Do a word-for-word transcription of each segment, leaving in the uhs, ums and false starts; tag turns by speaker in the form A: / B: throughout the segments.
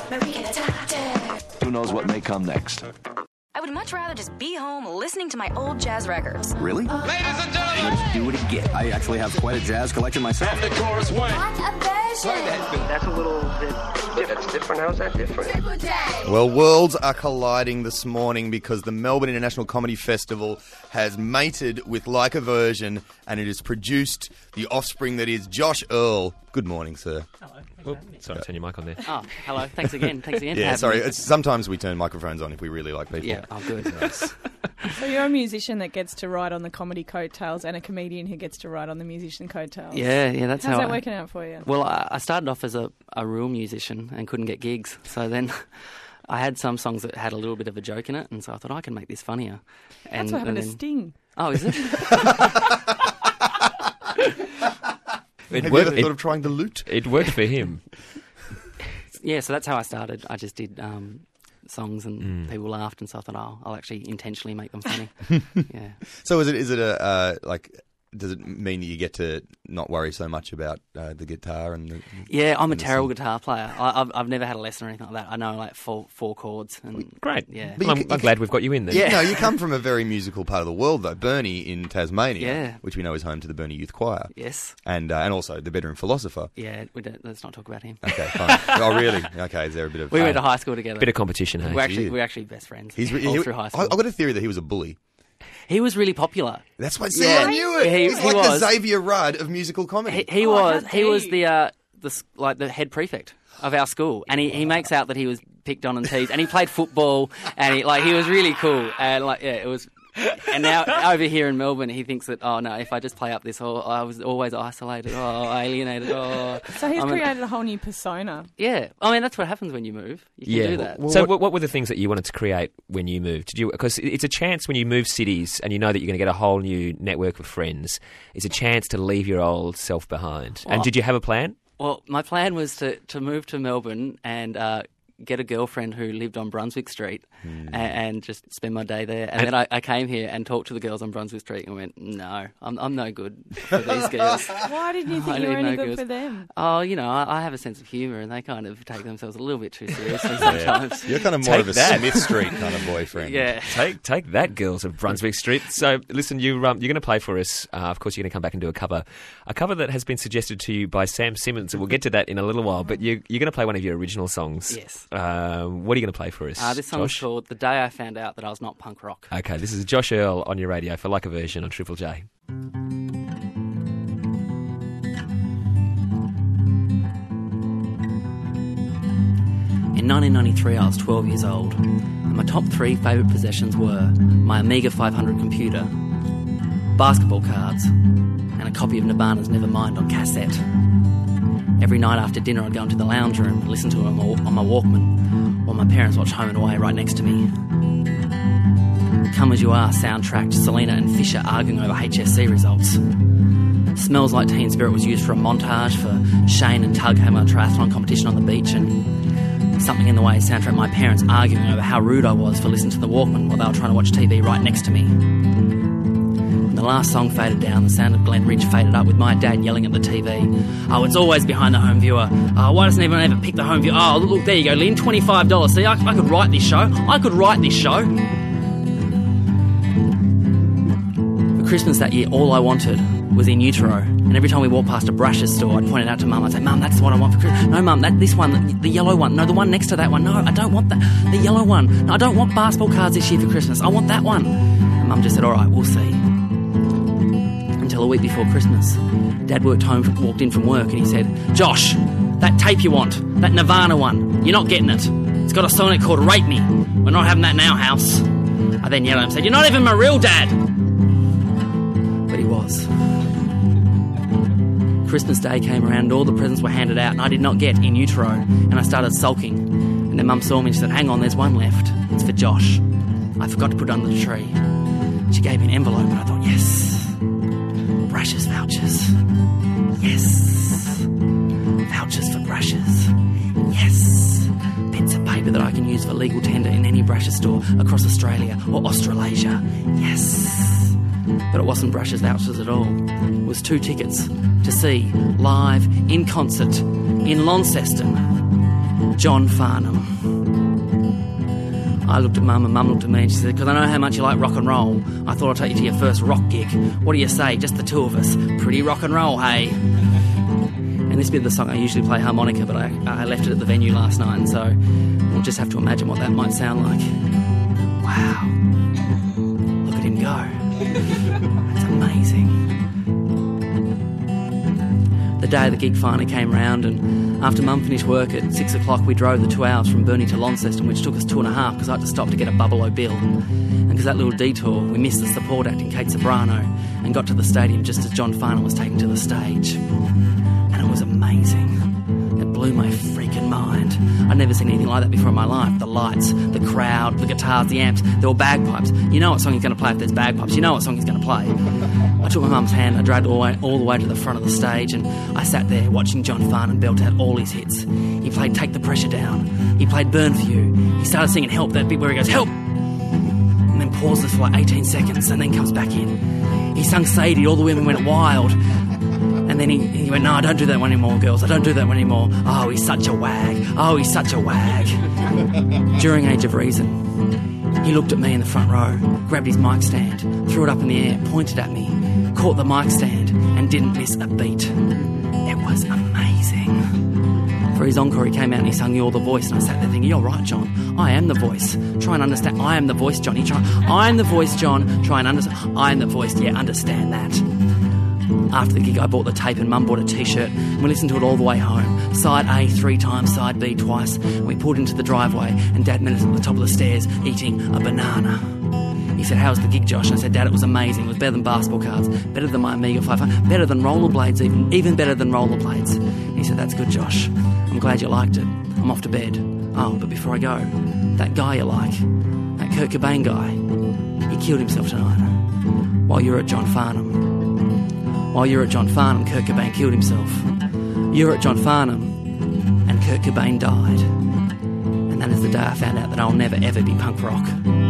A: Who knows what may come next?
B: I would much rather just be home listening to my old jazz records.
A: Really?
C: Ladies and gentlemen,
A: Let's do it again. I actually have quite a jazz collection myself.
C: and the chorus one.
B: What a version!
D: That's a little bit different. That's different. How's that different?
E: Well, worlds are colliding this morning because the Melbourne International Comedy Festival has mated with Like a Version, and it has produced the offspring that is Josh Earl. Good morning, sir.
F: Oh, sorry, turn your mic on there.
G: Oh, hello. Thanks again. Thanks again. for
E: Yeah,
G: having
E: sorry.
G: me.
E: It's, sometimes we turn microphones on if we really like people.
G: Yeah, oh, good.
H: So you're a musician that gets to ride on the comedy coattails and a comedian who gets to ride on the musician coattails.
G: Yeah, yeah, that's
H: How's
G: how
H: that
G: I,
H: working out for you?
G: Well, I, I started off as a, a real musician and couldn't get gigs. So then I had some songs that had a little bit of a joke in it, and so I thought, I can make this funnier. And,
H: That's what happened
G: and
H: to
G: then,
H: Sting.
G: Oh, is it?
F: It
E: Have
F: worked,
E: you ever
F: it,
E: thought of trying to loot?
F: it worked for him.
G: Yeah, so that's how I started. I just did um, songs and
F: Mm.
G: people laughed, and so I thought, oh, I'll actually intentionally make them funny. Yeah.
E: So is it is it a uh, like? Does it mean that you get to not worry so much about uh, the guitar and the?
G: Yeah, I'm a
E: and the
G: terrible
E: sing-
G: guitar player. I, I've, I've never had a lesson or anything like that. I know like four four chords. And
F: Great.
G: Yeah.
E: But
F: Well,
E: you
F: I'm,
E: c-
F: I'm glad we've got you in there.
G: Yeah.
E: No, you come from a very musical part of the world, though. Burnie in Tasmania,
G: Yeah.
E: which we know is home to the Burnie Youth Choir,
G: Yes.
E: and uh, and also the Bedroom Philosopher.
G: Yeah. We don't, let's not talk about him.
E: Okay, fine. Oh, really? Okay, is there a bit of?
G: We
E: uh,
G: went to high school together.
F: Bit of competition, hey?
G: We're actually
E: Gee.
G: we're actually best friends.
E: He's
G: all
E: he,
G: through high
E: I,
G: school.
E: I've got a theory that he was a bully.
G: He was really popular.
E: That's what. See,
G: Yeah.
E: I knew it.
G: He-
E: He's
G: he
E: like
G: was.
E: the Xavier Rudd of musical comedy.
G: He, he
H: Oh,
G: was
H: how
G: he was
H: deep.
G: the uh, the s- like the head prefect of our school, and he, he makes out that he was picked on and teased, and he played football, and he like he was really cool, and like yeah, it was. And now over here in Melbourne, he thinks that oh no, if I just play up this, oh I was always isolated, oh alienated, oh.
H: So he's
G: I'm an-
H: created a whole new persona.
G: Yeah, I mean that's what happens when you move. You can
F: Yeah.
G: do that.
F: so what, what were the things that you wanted to create when you moved? Did you? Because it's a chance when you move cities and you know that you're going to get a whole new network of friends. It's a chance to leave your old self behind.
G: Well-
F: and did you have a plan?
G: Well, my plan was to, to move to Melbourne and uh, get a girlfriend who lived on Brunswick Street
E: Hmm.
G: a- and just spend my day there. And, then I, I came here and talked to the girls on Brunswick Street and went, no, I'm I'm no good for these girls.
H: Why didn't you think
G: I
H: you were
G: need
H: any
G: no
H: good
G: girls.
H: for them?
G: Oh, you know, I, I have a sense of humour and they kind of take themselves a little bit too seriously sometimes.
E: You're kind of more
F: Take
E: of a
F: that.
E: Smith Street kind of boyfriend.
G: Yeah.
F: Take take that, girls of Brunswick Street. So, listen, you um, you're going to play for us. Uh, of course, you're going to come back and do a cover, a cover that has been suggested to you by Sam Simmons, and we'll get to that in a little while. But you, you're going to play one of your original songs.
G: Yes.
F: Um, what are you going to play for us?
G: Uh, this song's
F: Josh?
G: called The Day I Found Out That I Was Not Punk Rock.
F: Okay, this is Josh Earl on your radio for Like a Version on Triple J.
G: In nineteen ninety-three, I was twelve years old, and my top three favourite possessions were my Amiga five hundred computer, basketball cards, and a copy of Nirvana's Nevermind on cassette. Every night after dinner, I'd go into the lounge room and listen to it on my, on my Walkman, while my parents watched Home and Away right next to me. Come As You Are soundtracked Selena and Fisher arguing over H S C results. Smells Like Teen Spirit was used for a montage for Shane and Tug having a triathlon competition on the beach, and Something in the Way soundtrack my parents arguing over how rude I was for listening to the Walkman while they were trying to watch T V right next to me. When the last song faded down, the sound of Glen Ridge faded up with my dad yelling at the T V. Oh, it's always behind the home viewer. Oh, why doesn't anyone ever pick the home viewer? Oh, look, there you go, Lynn, twenty-five dollars. See, I, I could write this show. I could write this show. For Christmas that year, all I wanted was In Utero. And every time we walked past a brushes store, I'd point it out to Mum. I'd say, Mum, that's what I want for Christmas. No, Mum, that this one, the, the yellow one. No, the one next to that one. No, I don't want that. The yellow one. No, I don't want basketball cards this year for Christmas. I want that one. And Mum just said, all right, we'll see. Until a week before Christmas, Dad worked home, walked in from work, and he said, Josh, that tape you want, that Nirvana one, you're not getting it. It's got a song in it called Rape Me. We're not having that in our house. I then yelled at him and said, you're not even my real dad. But he was. Christmas Day came around and all the presents were handed out and I did not get In Utero, and I started sulking. And then Mum saw me and she said, hang on, there's one left. It's for Josh. I forgot to put it under the tree. She gave me an envelope and I thought, yes. Brushes vouchers. Yes. Vouchers for brushes. Yes. Bits of paper that I can use for legal tender in any brushes store across Australia or Australasia. Yes. But it wasn't brushes vouchers at all. It was two tickets to see live in concert in Launceston John Farnham. I looked at Mum and Mum looked at me and she said, because I know how much you like rock and roll, I thought I'd take you to your first rock gig. What do you say? Just the two of us. Pretty rock and roll, hey? And this bit of the song, I usually play harmonica, but I, I left it at the venue last night, and so we'll just have to imagine what that might sound like. Wow. Look at him go. That's amazing. The day the gig finally came round, and after Mum finished work at six o'clock, we drove the two hours from Burnie to Launceston, which took us two and a half because I had to stop to get a Bubble-O Bill. And because that little detour, we missed the support act in Kate Sobrano and got to the stadium just as John Farnham was taken to the stage. And it was amazing. It blew my freaking mind. I'd never seen anything like that before in my life. The lights, the crowd, the guitars, the amps, there were bagpipes. You know what song he's going to play if there's bagpipes. You know what song he's going to play. I took my mum's hand, I dragged it all the, way, all the way to the front of the stage, and I sat there watching John Farnham belt out all his hits. He played Take the Pressure Down. He played Burn For You. He started singing Help, that bit where he goes, Help! And then pauses for like eighteen seconds and then comes back in. He sung Sadie, all the women went wild. And then he, he went, no, I don't do that one anymore, girls. I don't do that one anymore. Oh, he's such a wag. Oh, he's such a wag. During Age of Reason, he looked at me in the front row, grabbed his mic stand, threw it up in the air, pointed at me, caught the mic stand, and didn't miss a beat. It was amazing. For his encore, he came out and he sung You're the Voice, and I sat there thinking, you're right, John. I am the voice. Try and understand. I am the voice, John. He try, I am the voice, John. Try and understand. I am the voice. Yeah, understand that. After the gig, I bought the tape and Mum bought a T-shirt, and we listened to it all the way home. Side A three times, side B twice. And we pulled into the driveway, and Dad met us at the top of the stairs eating a banana. He said, how was the gig, Josh? And I said, Dad, it was amazing. It was better than basketball cards, better than my Amiga five hundred, better than rollerblades, even even better than rollerblades. And he said, that's good, Josh. I'm glad you liked it. I'm off to bed. Oh, but before I go, that guy you like, that Kurt Cobain guy, he killed himself tonight while you were at John Farnham. While you were at John Farnham, Kurt Cobain killed himself. You were at John Farnham, and Kurt Cobain died. And that is the day I found out that I'll never ever be punk rock.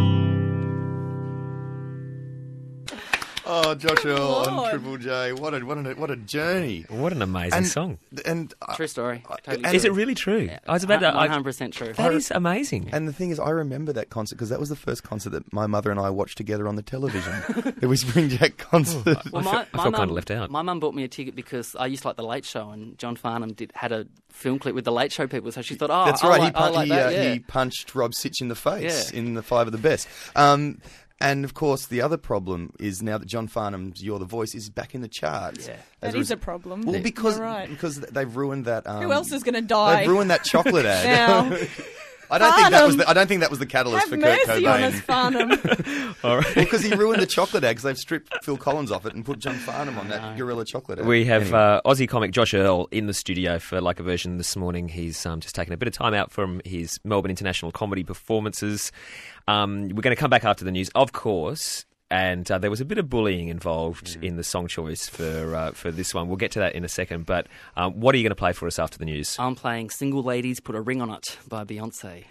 E: Oh, Josh Earl on
H: Lord.
E: Triple J. What a, what a, what a journey.
F: What an amazing
E: And,
F: song.
E: and uh,
G: True story. Totally
E: and-
F: Is it really true?
G: Yeah.
F: I was about to...
G: one
F: I,
G: hundred percent true.
F: that is amazing.
E: And the thing is, I remember that concert because that was the first concert that my mother and I watched together on the television. The Whispering Jack concert.
G: Well,
F: I
G: my,
F: feel- I
G: my
F: feel
G: mum-
F: kinda left out.
G: My mum bought me a ticket because I used to like The Late Show, and John Farnham did had a film clip with The Late Show people, so she thought, oh,
E: That's
G: I'll
E: right.
G: like,
E: he,
G: I'll
E: pun-
G: like
E: he,
G: that,
E: uh,
G: yeah.
E: he punched Rob Sitch in the face
G: Yeah.
E: in the Five of the Best. Um, and of course, the other problem is now that John Farnham's "You're the Voice" is back in the charts.
G: Yeah.
E: As
H: That
E: a
H: is a
E: res-
H: problem.
E: Well, because
H: You're right.
E: because they've ruined that. Um,
H: Who else is going to die?
E: They've ruined that chocolate ad.
H: Now.
E: I don't think that was.
H: Farnham.
E: The, I don't think that was the catalyst
H: Have
E: for Kurt
H: mercy
E: Cobain.
H: on us, Farnham.
F: All right.
E: Because he ruined the chocolate ad because they've stripped Phil Collins off it and put John Farnham on that Gorilla chocolate ad.
F: We have
E: Anyway.
F: uh, Aussie comic Josh Earl in the studio for Like a Version this morning. He's um, just taken a bit of time out from his Melbourne International Comedy performances. Um, we're going to come back after the news, of course. And uh, there was a bit of bullying involved in the song choice for uh, for this one. We'll get to that in a second. But um, what are you going to play for us after the news?
G: I'm playing Single Ladies Put a Ring on It by Beyonce.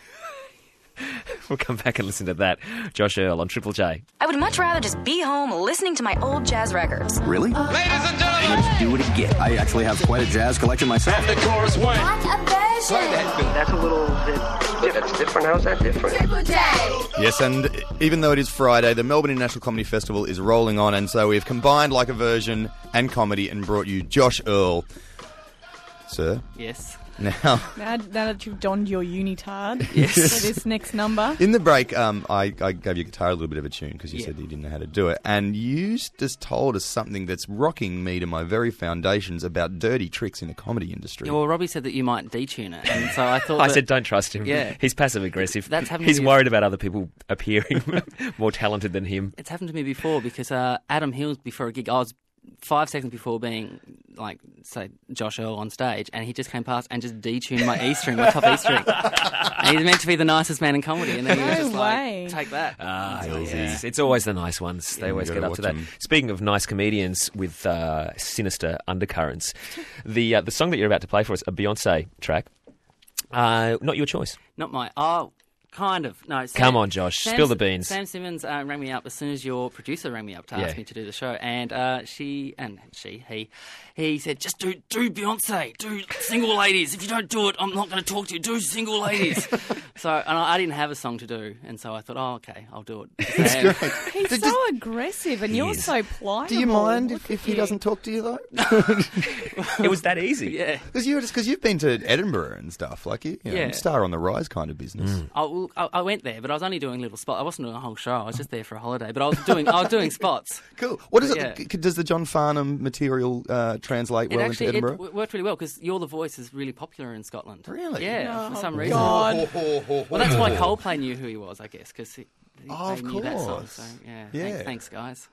F: We'll come back and listen to that. Josh Earl on Triple J.
B: I would much rather just be home listening to my old jazz records.
A: Really?
C: Ladies and gentlemen,
A: Let's do it again. I actually have quite a jazz collection myself.
C: the chorus went.
D: That's a little bit. That's different. How's that different?
E: Yes, and even though it is Friday, the Melbourne International Comedy Festival is rolling on, and so we've combined Like a Version and comedy and brought you Josh Earl. Sir,
G: Yes.
E: now,
H: now, now that you've donned your unitard
G: Yes.
H: for this next number.
E: in the break, um, I, I gave your guitar a little bit of a tune because you
G: Yeah.
E: said that you didn't know how to do it, and you just told us something that's rocking me to my very foundations about dirty tricks in the comedy industry.
G: Yeah, well, Robbie said that you might detune it, and so I thought
F: I
G: that-
F: said don't trust him.
G: Yeah.
F: He's passive-aggressive.
G: That's happened
F: He's
G: to you.
F: worried about other people appearing more talented than him.
G: It's happened to me before because uh, Adam Hills, before a gig, I was five seconds before being, like, say, Josh Earl on stage, and he just came past and just detuned my E string, my top E string. And he's meant to be the nicest man in comedy, and then he was
H: No
G: just
H: way.
G: like, take that.
F: Ah, yes. It's always the nice ones. They always
E: you
F: get
E: gotta
F: up to
E: watch
F: that.
E: 'em.
F: Speaking of nice comedians with uh, sinister undercurrents, the uh, the song that you're about to play for us, a Beyonce track, uh, not your choice.
G: Not my... Oh, Kind of. No. Sam,
F: Come on, Josh,
G: Sam,
F: spill the beans.
G: Sam Simmons uh, rang me up as soon as your producer rang me up to
F: Yeah.
G: ask me to do the show, and uh, she and she he he said, just do do Beyonce, do Single Ladies. If you don't do it, I'm not going to talk to you. Do Single Ladies. So and I, I didn't have a song to do, and so I thought, oh, okay, I'll do it. And-
H: He's
E: Did
H: so
E: you-
H: aggressive, and you're
F: is.
H: so pliable.
E: Do you mind
H: Look
E: if,
H: at
E: if he
H: you.
E: doesn't talk to you though?
F: It was that easy.
G: yeah.
E: Because you because you've been to Edinburgh and stuff, like you, you know,
G: Yeah.
E: star on the rise kind of business.
G: I, well, I, I went there, but I was only doing little spots. I wasn't doing a whole show. I was just there for a holiday, but I was doing I was doing spots.
E: Cool. What is it?
G: Yeah.
E: c- Does the John Farnham material uh, translate
G: It
E: well
G: actually
E: into
G: it
E: Edinburgh?
G: w- worked really well because "You're the Voice" is really popular in Scotland.
E: Really?
G: Yeah,
H: Oh,
G: for some reason.
H: God.
G: Well, that's why Coldplay knew who he was, I guess, because he, he
E: Oh,
G: they
E: of
G: knew that song.
E: course.
G: So yeah,
E: Yeah.
G: Thanks, thanks, guys.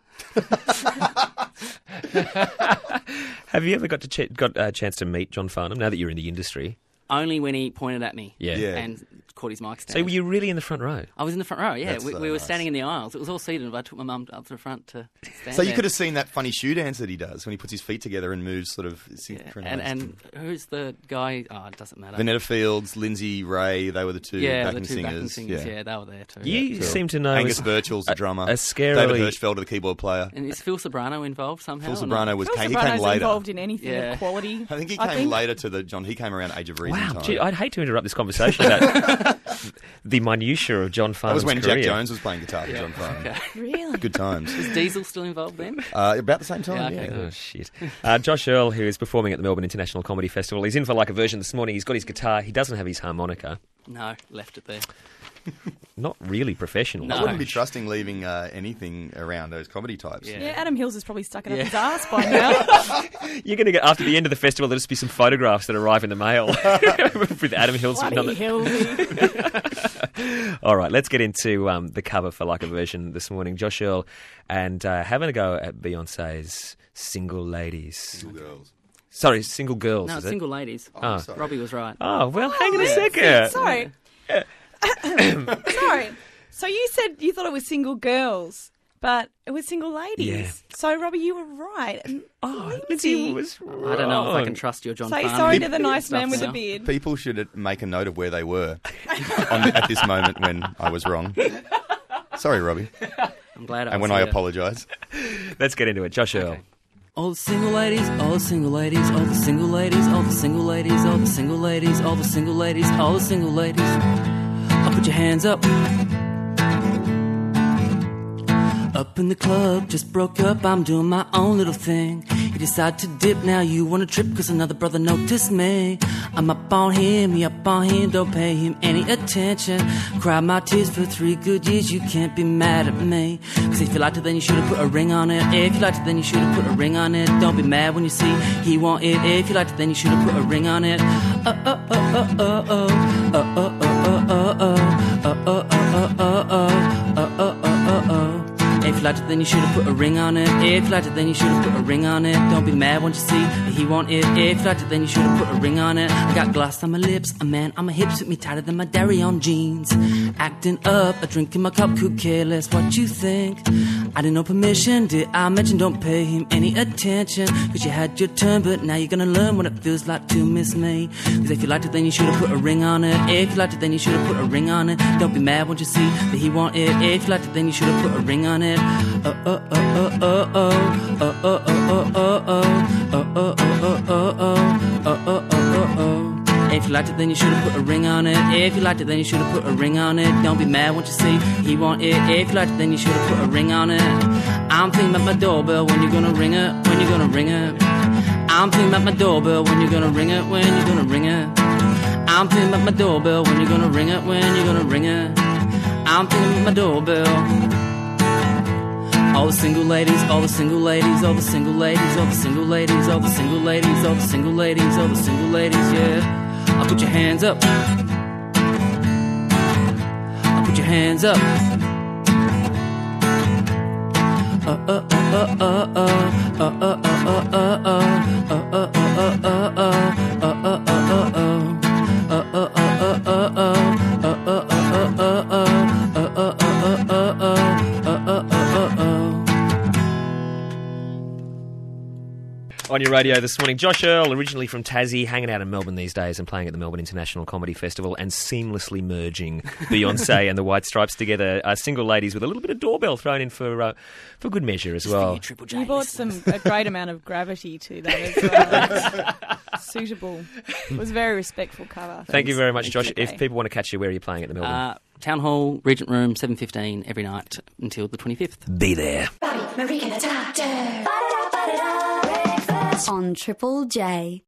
F: Have you ever got to ch- got a chance to meet John Farnham now that you're in the industry?
G: Only when he pointed at me.
F: Yeah.
E: Yeah.
G: And caught his mic stand.
F: So were you really in the front row?
G: I was in the front row. Yeah,
E: That's
G: we,
E: so
G: we were
E: nice.
G: standing in the aisles. It was all seated, but I took my mum up to the front to stand
E: So you
G: there.
E: could have seen that funny shoe dance that he does when he puts his feet together and moves sort of
G: Yeah.
E: synchronized.
G: And, and who's the guy? Oh, it doesn't matter.
E: Vanetta Fields, Lindsay Ray, they were the two
G: yeah,
E: backing
G: the two
E: singers.
G: backing singers. Yeah. they were there too.
F: You
E: cool.
F: seem to know
E: Angus
F: as-
E: Birchall's the
F: a-
E: drummer.
F: a scarily-
E: David Hirschfeld, the keyboard player.
G: And is Phil Sobrano involved somehow?
E: Phil
G: or not?
E: Sobrano was
H: Phil
E: came, he
H: Sobrano's
E: came later.
H: involved in anything
G: Yeah.
H: of quality.
E: I think he
H: I
E: came
H: think.
E: later to the John. He came around Age of Reason
F: Wow,
E: time.
F: gee, I'd hate to interrupt this conversation about the minutiae of John
E: that
F: Farnham's
E: was when
F: career.
E: Jack Jones was playing guitar for John Farnham.
G: Okay.
H: Really?
E: Good times.
G: Is Diesel still involved then?
E: Uh, about the same time,
G: Yeah,
E: yeah.
G: okay,
F: Oh, shit. Uh, Josh Earl, who is performing at the Melbourne International Comedy Festival, he's in for like a version this morning. He's got his guitar. He doesn't have his harmonica.
G: No, left it there.
F: Not really professional.
G: No.
E: I wouldn't be trusting leaving uh, anything around those comedy types.
G: Yeah.
H: Yeah, Adam Hills has probably stuck it up
G: Yeah.
H: his ass by now.
F: You're going to get, after the end of the festival, there'll just be some photographs that arrive in the mail with Adam Hills written on
H: Bloody
F: it.
H: Hillsy.
F: All right, let's get into um, the cover for Like a Version this morning. Josh Earl and uh, having a go at Beyonce's Single Ladies.
E: Two girls.
F: Sorry, Single Girls,
G: No,
F: is it?
G: single ladies.
F: Oh.
E: sorry.
G: Robbie was right.
F: Oh, well, hang on a second.
H: Sorry. Sorry. So you said you thought it was single girls, but it was single ladies.
F: Yeah.
H: So, Robbie, you were right. And
F: Oh, Lindsay was
G: I don't know if I can
F: wrong.
G: trust your John
H: say
G: Farnham
H: sorry to the nice
G: stuff
H: man with the
G: now.
H: beard.
E: People should make a note of where they were on, at this moment when I was wrong. Sorry, Robbie.
G: I'm glad I
E: And
G: was
E: when I
G: here.
E: apologise.
F: Let's get into it. Josh Earl.
G: Okay. All the single ladies, all the single ladies, all the single ladies, all the single ladies, all the single ladies, all the single ladies, all the single ladies. I'll put your hands up. Up in the club, just broke up, I'm doing my own little thing. You decide to dip, now you wanna trip, cause another brother noticed me. I'm up on him, he up on him, don't pay him any attention. Cried my tears for three good years, you can't be mad at me. Cause if you liked it, then you should've put a ring on it. If you liked it, then you should've put a ring on it. Don't be mad when you see he want it. If you liked it, then you should've put a ring on it. Uh uh uh uh uh uh uh uh uh uh uh uh uh uh uh uh uh uh uh uh. If you liked it, then you should've put a ring on it. If you liked it, then you should've put a ring on it. Don't be mad when you see that he want it. If you liked it, then you should've put a ring on it. I got glass on my lips, a man on my hips with me tighter than my dairy on jeans. Acting up, a drink in my cup, could care less what you think. I didn't know permission, did I mention don't pay him any attention? Cause you had your turn, but now you're gonna learn what it feels like to miss me. Cause if you liked it, then you should've put a ring on it. If you liked it, then you should've put a ring on it. Don't be mad when you see that he want it. If you liked it, then you should've put a ring on it. Uh uh uh uh uh uh uh uh uh uh uh uh uh uh uh uh uh uh uh. If you liked it, then you should've put a ring on it. If you liked it, then you should've put a ring on it. Don't be mad when you see he want it. If you liked it, then you should've put a ring on it. I'm thinking about my doorbell, when you gonna ring it, when you gonna ring it. I'm thinking about my doorbell, when you gonna ring it, when you gonna ring it. I'm thinking about my doorbell, when you gonna ring it, when you gonna ring it. I'm thinking about my doorbell. All the single ladies, all the single ladies, all the single ladies, all the single ladies, all the single ladies, all the single ladies, all the single ladies, yeah. I'll put your hands up. I'll put your hands up. Uh uh uh uh uh uh uh uh uh uh uh uh uh uh
F: on your radio this morning. Josh Earl, originally from Tassie, hanging out in Melbourne these days and playing at the Melbourne International Comedy Festival and seamlessly merging Beyonce and the White Stripes together. Uh, single ladies with a little bit of doorbell thrown in for uh, for good measure as well.
H: You, you brought some a great amount of gravity to that as well. Suitable. It was a very respectful cover.
F: Thank
H: Thanks.
F: you very much, Josh.
H: Okay.
F: If people want to catch you, where are you playing at the Melbourne?
G: Uh, Town Hall, Regent Room, seven fifteen every night until the twenty-fifth.
F: Be there.
C: On Triple J.